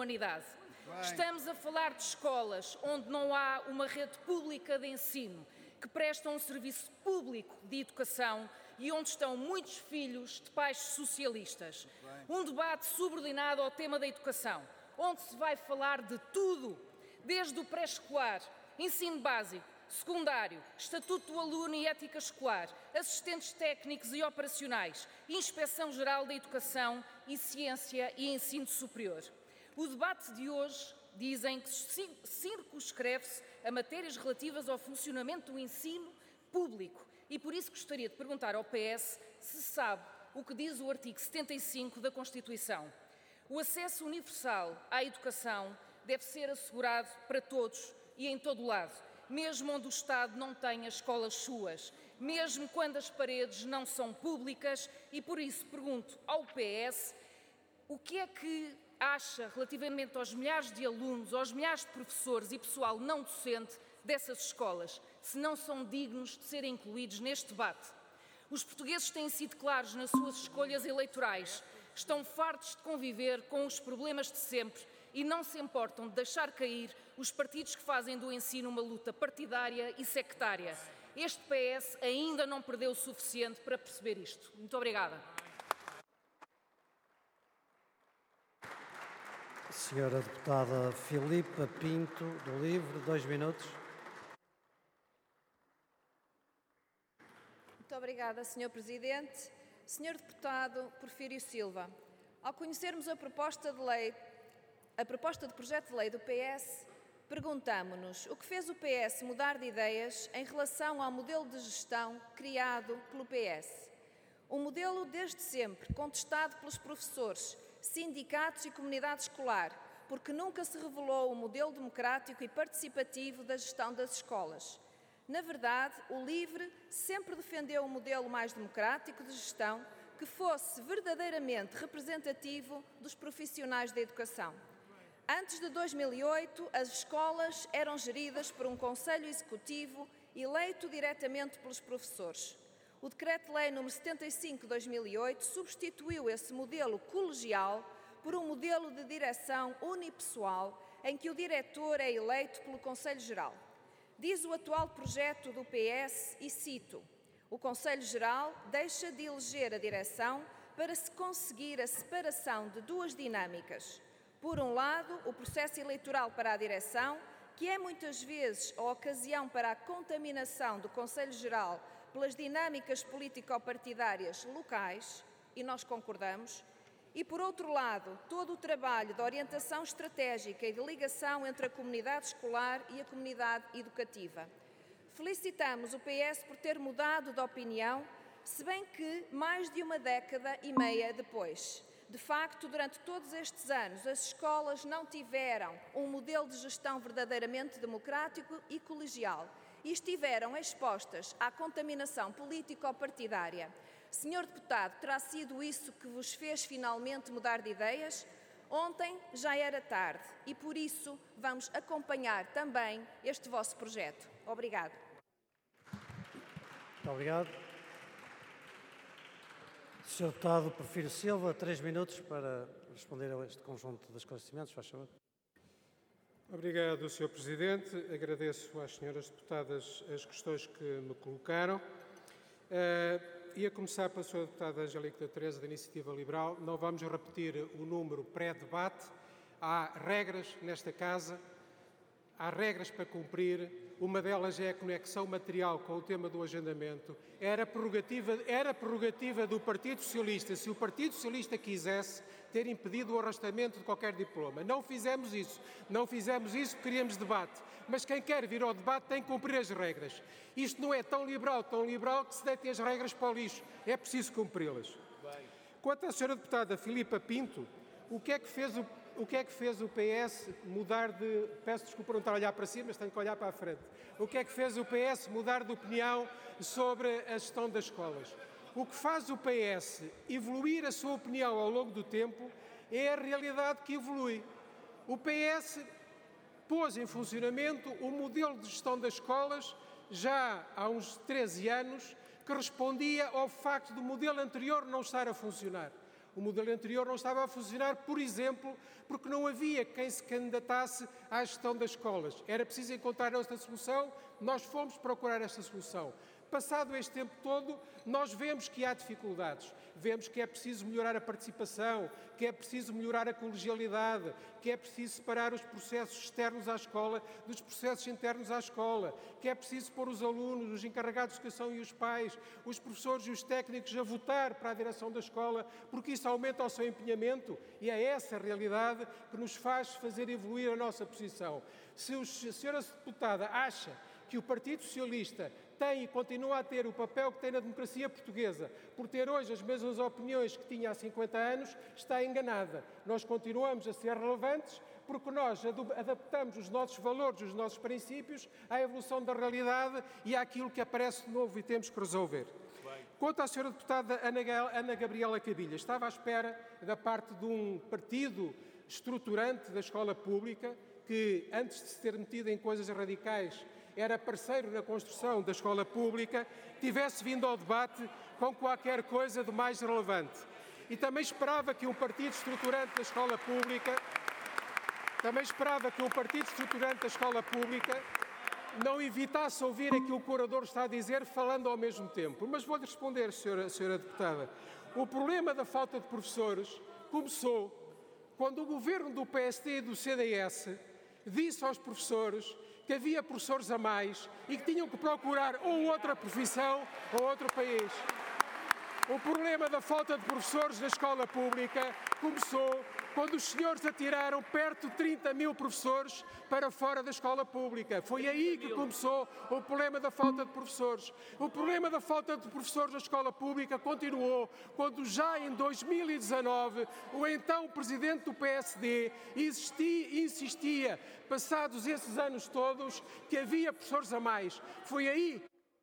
humanidade. Estamos a falar de escolas onde não há uma rede pública de ensino, que prestam um serviço público de educação e onde estão muitos filhos de pais socialistas. Um debate subordinado ao tema da educação, onde se vai falar de tudo, desde o pré-escolar, ensino básico, secundário, estatuto do aluno e ética escolar, assistentes técnicos e operacionais, inspeção geral da educação e ciência e ensino superior. O debate de hoje dizem que circunscreve-se a matérias relativas ao funcionamento do ensino público e por isso gostaria de perguntar ao PS se sabe o que diz o artigo 75 da Constituição. O acesso universal à educação deve ser assegurado para todos e em todo o lado, mesmo onde o Estado não tenha escolas suas, mesmo quando as paredes não são públicas e por isso pergunto ao PS o que é que acha relativamente aos milhares de alunos, aos milhares de professores e pessoal não docente dessas escolas, se não são dignos de serem incluídos neste debate. Os portugueses têm sido claros nas suas escolhas eleitorais, estão fartos de conviver com os problemas de sempre e não se importam de deixar cair os partidos que fazem do ensino uma luta partidária e sectária. Este PS ainda não perdeu o suficiente para perceber isto. Muito obrigada. Senhora deputada Filipa Pinto, do LIVRE, 2 minutos. Muito obrigada, Sr. Presidente. Sr. Deputado Porfírio Silva, ao conhecermos a proposta de projeto de lei do PS, perguntamo-nos o que fez o PS mudar de ideias em relação ao modelo de gestão criado pelo PS. Um modelo desde sempre contestado pelos professores, sindicatos e comunidade escolar, porque nunca se revelou um modelo democrático e participativo da gestão das escolas. Na verdade, o LIVRE sempre defendeu um modelo mais democrático de gestão que fosse verdadeiramente representativo dos profissionais da educação. Antes de 2008, as escolas eram geridas por um Conselho Executivo eleito diretamente pelos professores. O Decreto-Lei nº 75 de 2008 substituiu esse modelo colegial por um modelo de direção unipessoal em que o diretor é eleito pelo Conselho Geral. Diz o atual projeto do PS, e cito, o Conselho Geral deixa de eleger a direção para se conseguir a separação de duas dinâmicas. Por um lado, o processo eleitoral para a direção, que é muitas vezes a ocasião para a contaminação do Conselho Geral pelas dinâmicas político-partidárias locais, e nós concordamos, e, por outro lado, todo o trabalho de orientação estratégica e de ligação entre a comunidade escolar e a comunidade educativa. Felicitamos o PS por ter mudado de opinião, se bem que mais de uma década e meia depois. De facto, durante todos estes anos, as escolas não tiveram um modelo de gestão verdadeiramente democrático e colegial e estiveram expostas à contaminação político-partidária. Senhor deputado, terá sido isso que vos fez finalmente mudar de ideias? Ontem já era tarde e, por isso, vamos acompanhar também este vosso projeto. Obrigado. Muito obrigado. Sr. Deputado Porfírio Silva, 3 minutos para responder a este conjunto de esclarecimentos, faz favor. Obrigado, Sr. Presidente. Agradeço às senhoras deputadas as questões que me colocaram. Ia começar pela Sra. Deputada Angélica Teresa, da Iniciativa Liberal. Não vamos repetir o número pré-debate. Há regras nesta Casa, há regras para cumprir. Uma delas é a conexão material com o tema do agendamento. Era prerrogativa do Partido Socialista, se o Partido Socialista quisesse, ter impedido o arrastamento de qualquer diploma. Não fizemos isso. Não fizemos isso porque queríamos debate. Mas quem quer vir ao debate tem que cumprir as regras. Isto não é tão liberal que se deitem as regras para o lixo. É preciso cumpri-las. Quanto à Sra. Deputada Filipa Pinto, o que é que fez o PS mudar de... Peço desculpa por não estar a olhar para cima, mas tenho que olhar para a frente. O que é que fez o PS mudar de opinião sobre a gestão das escolas? O que faz o PS evoluir a sua opinião ao longo do tempo é a realidade que evolui. O PS pôs em funcionamento o modelo de gestão das escolas já há uns 13 anos, que respondia ao facto do modelo anterior não estar a funcionar. O modelo anterior não estava a funcionar, por exemplo, porque não havia quem se candidatasse à gestão das escolas. Era preciso encontrar esta solução, nós fomos procurar esta solução. Passado este tempo todo, nós vemos que há dificuldades, vemos que é preciso melhorar a participação, que é preciso melhorar a colegialidade, que é preciso separar os processos externos à escola dos processos internos à escola, que é preciso pôr os alunos, os encarregados de educação e os pais, os professores e os técnicos a votar para a direção da escola, porque isso aumenta o seu empenhamento e é essa a realidade que nos faz fazer evoluir a nossa posição. Se a senhora deputada acha que o Partido Socialista tem e continua a ter o papel que tem na democracia portuguesa, por ter hoje as mesmas opiniões que tinha há 50 anos, está enganada. Nós continuamos a ser relevantes porque nós adaptamos os nossos valores, os nossos princípios à evolução da realidade e àquilo que aparece de novo e temos que resolver. Quanto à senhora deputada Ana Gabriela Cabilhas, estava à espera da parte de um partido estruturante da escola pública que, antes de se ter metido em coisas radicais, era parceiro na construção da escola pública, tivesse vindo ao debate com qualquer coisa de mais relevante. E também esperava que um partido estruturante da escola pública, não evitasse ouvir aquilo que o orador está a dizer, falando ao mesmo tempo. Mas vou-lhe responder, senhora deputada. O problema da falta de professores começou quando o governo do PSD e do CDS disse aos professores que havia professores a mais e que tinham que procurar ou outra profissão ou outro país. O problema da falta de professores na escola pública começou quando os senhores atiraram perto de 30 mil professores para fora da escola pública. Foi aí que começou o problema da falta de professores. O problema da falta de professores na escola pública continuou quando já em 2019 o então presidente do PSD insistia, passados esses anos todos, que havia professores a mais. Foi aí.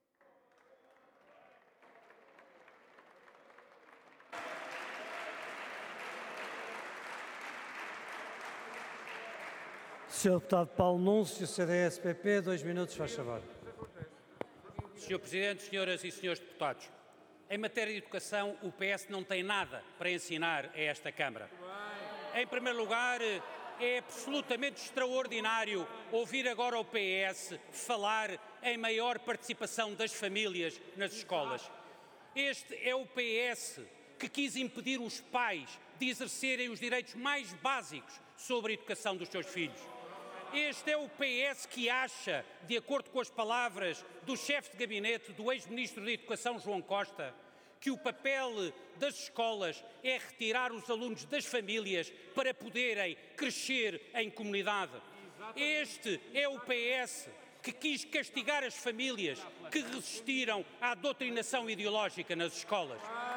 Sr. Deputado Paulo Núncio, CDS-PP, 2 minutos, faz favor. Sr. Presidente, senhoras e senhores deputados, em matéria de educação, o PS não tem nada para ensinar a esta Câmara. Em primeiro lugar, é absolutamente extraordinário ouvir agora o PS falar em maior participação das famílias nas escolas. Este é o PS que quis impedir os pais de exercerem os direitos mais básicos sobre a educação dos seus filhos. Este é o PS que acha, de acordo com as palavras do chefe de gabinete do ex-ministro da Educação, João Costa, que o papel das escolas é retirar os alunos das famílias para poderem crescer em comunidade. Este é o PS que quis castigar as famílias que resistiram à doutrinação ideológica nas escolas.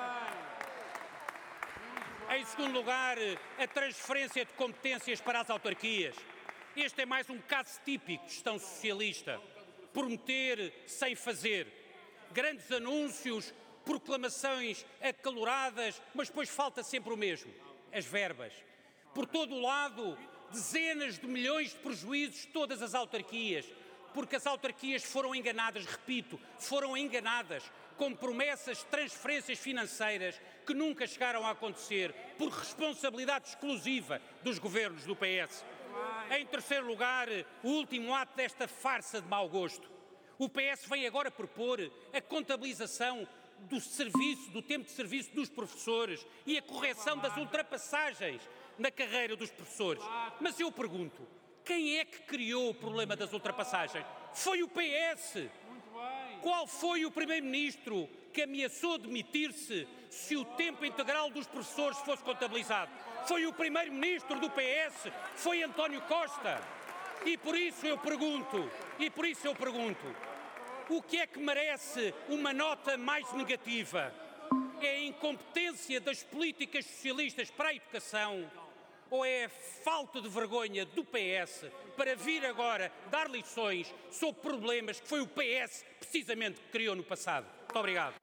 Em segundo lugar, a transferência de competências para as autarquias. Este é mais um caso típico de gestão socialista. Prometer sem fazer. Grandes anúncios, proclamações acaloradas, mas depois falta sempre o mesmo: as verbas. Por todo o lado, dezenas de milhões de prejuízos, todas as autarquias, porque as autarquias foram enganadas, repito, foram enganadas com promessas de transferências financeiras que nunca chegaram a acontecer por responsabilidade exclusiva dos governos do PS. Em terceiro lugar, o último ato desta farsa de mau gosto. O PS vem agora propor a contabilização do tempo de serviço dos professores e a correção das ultrapassagens na carreira dos professores. Mas eu pergunto, quem é que criou o problema das ultrapassagens? Foi o PS! Qual foi o primeiro-ministro que ameaçou demitir-se se o tempo integral dos professores fosse contabilizado? Foi o primeiro-ministro do PS, foi António Costa. E por isso eu pergunto, o que é que merece uma nota mais negativa? É a incompetência das políticas socialistas para a educação ou é a falta de vergonha do PS para vir agora dar lições sobre problemas que foi o PS precisamente que criou no passado? Muito obrigado.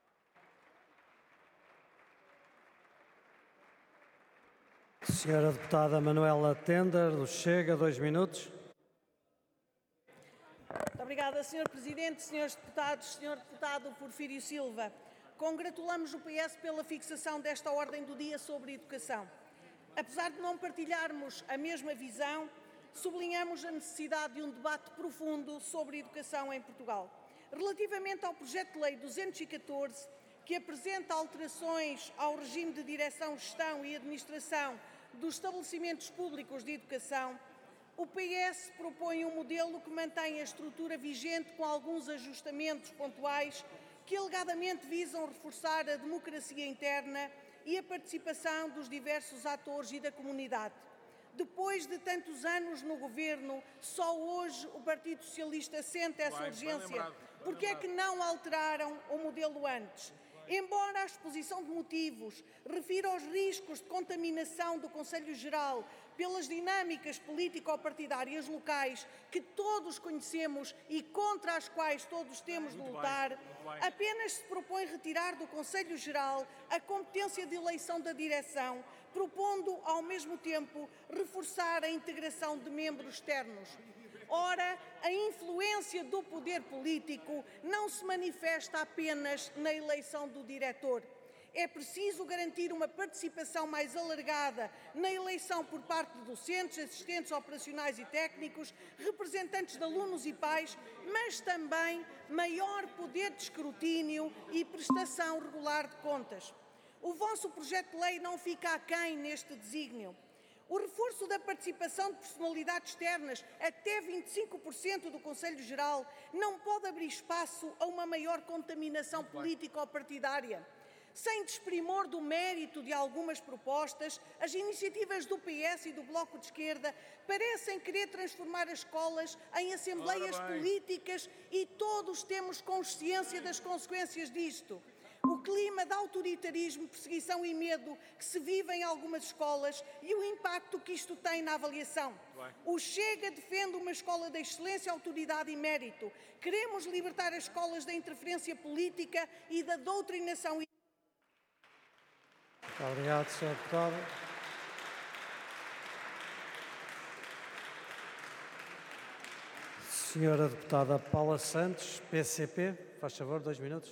Senhora Deputada Manuela Tender, do Chega, 2 minutos. Muito obrigada, Sr. Presidente, Srs. Deputados, Sr. Deputado Porfírio Silva. Congratulamos o PS pela fixação desta ordem do dia sobre educação. Apesar de não partilharmos a mesma visão, sublinhamos a necessidade de um debate profundo sobre educação em Portugal. Relativamente ao projeto de lei 214, que apresenta alterações ao regime de direção, gestão e administração dos estabelecimentos públicos de educação, o PS propõe um modelo que mantém a estrutura vigente com alguns ajustamentos pontuais que alegadamente visam reforçar a democracia interna e a participação dos diversos atores e da comunidade. Depois de tantos anos no governo, só hoje o Partido Socialista sente essa urgência. Por que é que não alteraram o modelo antes? Embora a exposição de motivos refira aos riscos de contaminação do Conselho Geral pelas dinâmicas político-partidárias locais que todos conhecemos e contra as quais todos temos de lutar, apenas se propõe retirar do Conselho Geral a competência de eleição da direção, propondo, ao mesmo tempo, reforçar a integração de membros externos. Ora, a influência do poder político não se manifesta apenas na eleição do diretor. É preciso garantir uma participação mais alargada na eleição por parte de docentes, assistentes operacionais e técnicos, representantes de alunos e pais, mas também maior poder de escrutínio e prestação regular de contas. O vosso projeto de lei não fica aquém neste desígnio. O reforço da participação de personalidades externas até 25% do Conselho Geral não pode abrir espaço a uma maior contaminação político-partidária. Sem desprimor do mérito de algumas propostas, as iniciativas do PS e do Bloco de Esquerda parecem querer transformar as escolas em assembleias políticas e todos temos consciência das consequências disto. O clima de autoritarismo, perseguição e medo que se vive em algumas escolas e o impacto que isto tem na avaliação. O Chega defende uma escola de excelência, autoridade e mérito. Queremos libertar as escolas da interferência política e da doutrinação. Muito obrigado, Sr. Deputado. Senhora Deputada Paula Santos, PCP, faz favor, 2 minutos.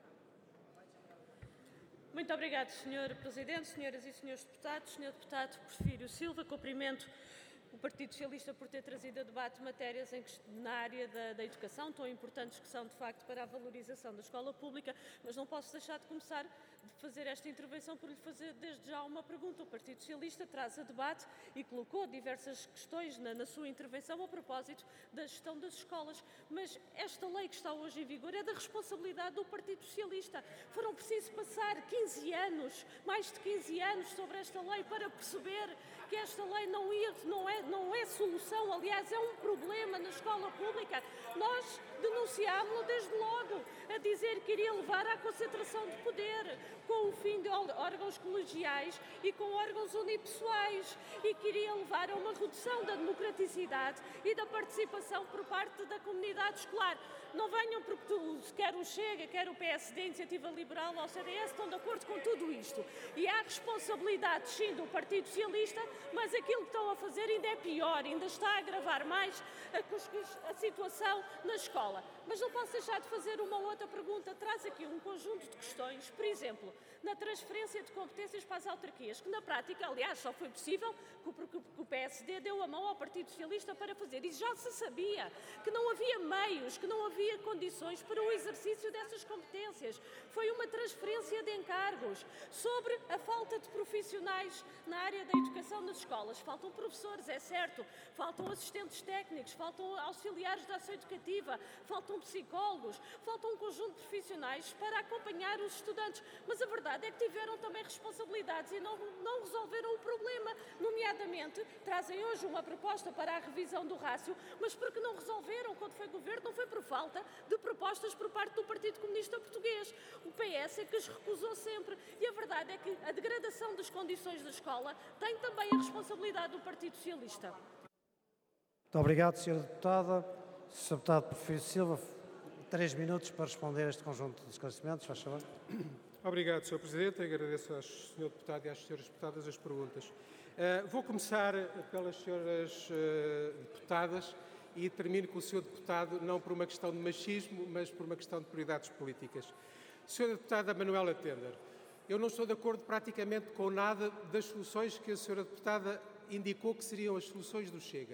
Muito obrigado, Sr. Presidente, senhoras e senhores deputados. Sr. Deputado Porfírio Silva, cumprimento o Partido Socialista por ter trazido a debate matérias na área da educação, tão importantes que são, de facto, para a valorização da escola pública, mas não posso deixar de começar de fazer esta intervenção por lhe fazer desde já uma pergunta. O Partido Socialista traz a debate e colocou diversas questões na sua intervenção a propósito da gestão das escolas, mas esta lei que está hoje em vigor é da responsabilidade do Partido Socialista. Foram precisos passar 15 anos, mais de 15 anos sobre esta lei para perceber que esta lei não é solução, aliás, é um problema na escola pública. Nós denunciámos-lo desde logo, a dizer que iria levar à concentração de poder, com o fim de órgãos colegiais e com órgãos unipessoais, e que iria levar a uma redução da democraticidade e da participação por parte da comunidade escolar. Não venham porque quer o Chega, quer o PSD, a Iniciativa Liberal ou o CDS estão de acordo com tudo isto. E há responsabilidade, sim, do Partido Socialista, mas aquilo que estão a fazer ainda é pior, ainda está a agravar mais a situação na escola. Mas não posso deixar de fazer uma outra pergunta. Traz aqui um conjunto de questões, por exemplo, na transferência de competências para as autarquias, que na prática, aliás, só foi possível porque o PSD deu a mão ao Partido Socialista para fazer. E já se sabia que não havia meios, que não havia condições para o exercício dessas competências. Foi uma transferência de encargos. Sobre a falta de profissionais na área da educação nas escolas. Faltam professores, é certo, faltam assistentes técnicos, faltam auxiliares de ação educativa, faltam psicólogos, faltam um conjunto de profissionais para acompanhar os estudantes. Mas a verdade é que tiveram também responsabilidades e não resolveram o problema. Nomeadamente, trazem hoje uma proposta para a revisão do rácio, mas porque não resolveram quando foi governo, não foi por falta de propostas por parte do Partido Comunista Português. O PS é que as recusou sempre. E a verdade é que a degradação das condições da escola tem também a responsabilidade do Partido Socialista. Muito obrigado, Sra. Deputada. Sr. Deputado Porfírio Silva, 3 minutos para responder a este conjunto de esclarecimentos, faz favor. Obrigado, Sr. Presidente. Agradeço ao Sr. Deputado e às Sras. Deputadas as perguntas. Vou começar pelas Sras. Deputadas e termino com o Sr. Deputado, não por uma questão de machismo, mas por uma questão de prioridades políticas. Senhora Deputada Manuela Tender, eu não estou de acordo praticamente com nada das soluções que a Senhora Deputada indicou que seriam as soluções do Chega.